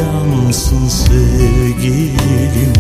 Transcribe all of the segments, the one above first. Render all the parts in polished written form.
parlayansın sevgilim.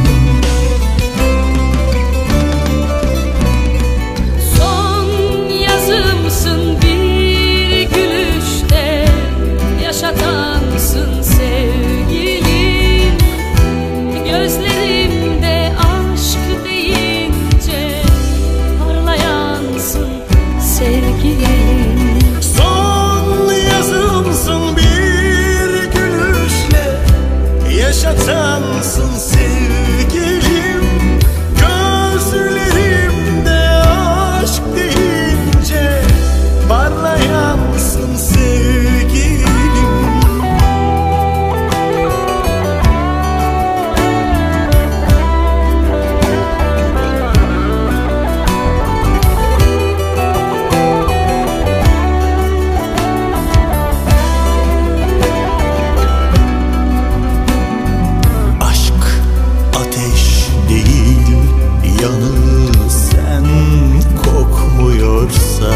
Son yazımsın, bir gülüşte yaşatansın sevgilim. Gözlerimde aşk deyince parlayansın sevgilim. Son yazımsın, bir gülüşle yaşatansın sevgilim. Gözlerimde aşk deyince parlayansın sevgilim. Yanı sen kokmuyorsa,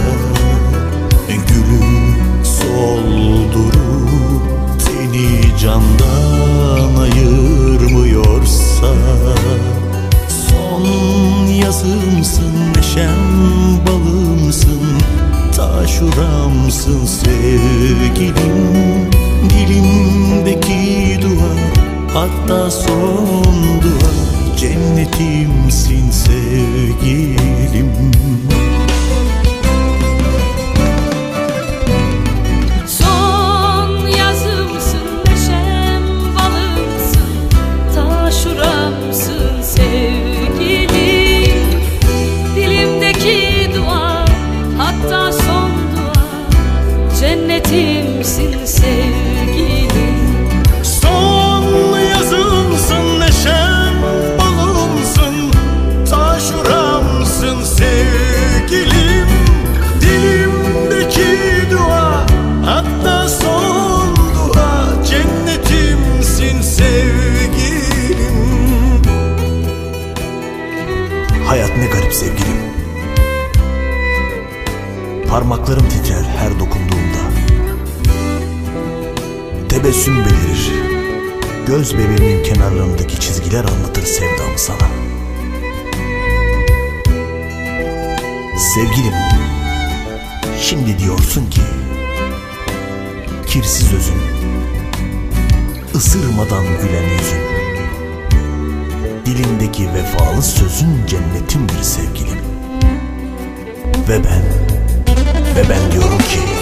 gülü soldurup seni candan ayırmıyorsa, son yazımsın, neşem balımsın, taşuramsın sevgilim. Dilimdeki dua, hatta son dua, cennetimsin sevgilim. Son yazımsın, neşem balımsın, taşuramsın sevgilim. Dilimdeki dua, hatta son dua, cennetimsin sevgilim. Son yazımsın, neşem balımsın, taşuramsın sevgilim. Dilimdeki dua, hatta son dua, cennetimsin sevgilim. Hayat ne garip sevgilim. Parmaklarım titrer her dokunduğumda. Tebessüm belirir, göz bebeğimin kenarlarındaki çizgiler anlatır sevdamı sana. Sevgilim, şimdi diyorsun ki kirsiz özün, ısırmadan gülen yüzün, dilindeki vefalı sözün cennetimdir sevgilim. Ve ben diyorum ki